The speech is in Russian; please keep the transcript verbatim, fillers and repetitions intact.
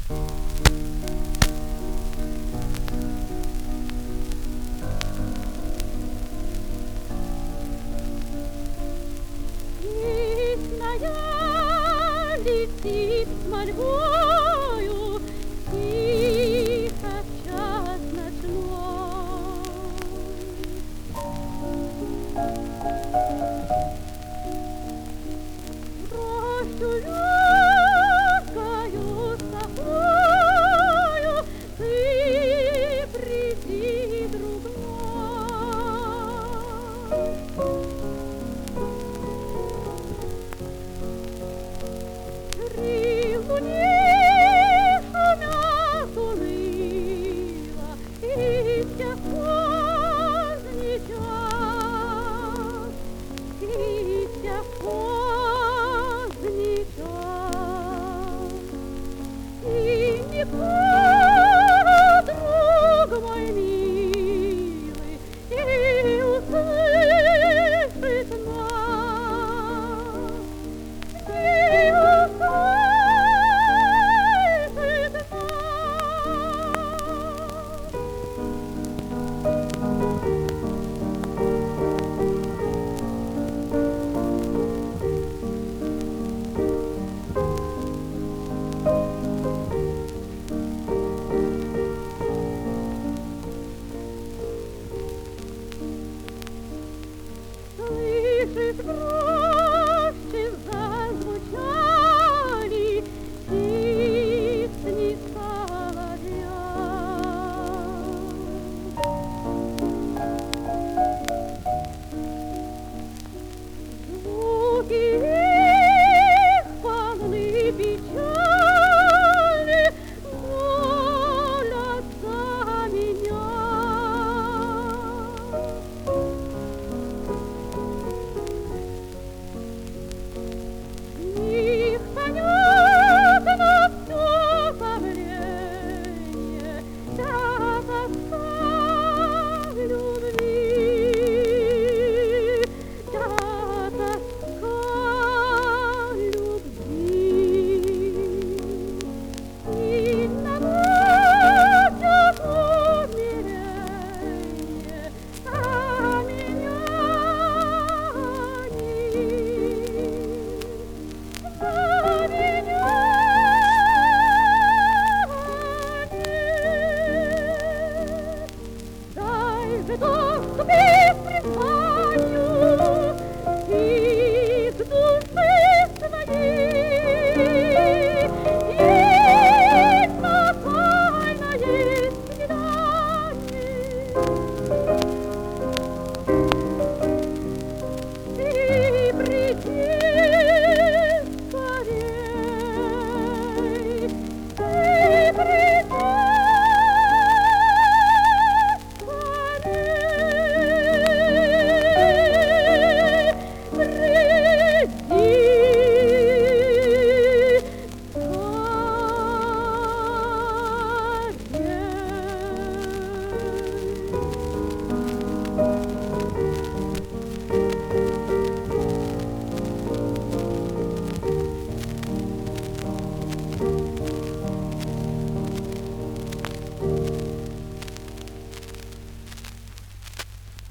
Летит с мольбою тихо в час ночной. Рощу легкою собою ты приди, друг мой. При луне шумят уныло, и в час поздний час, и в час поздний час. И никто, друг мой милый, и услышит нас, и услышит нас. Слышишь, в роще зазвучали песни соловья. Звуки их полны печали, молятся меня. Их тянет на всё томление вся тоска любви, вся тоска любви. И наводят умиление на меня они. Дай же доступ к признанию их души своей, есть тайное свидание. Ты приди скорей, ты приди скорей, приди.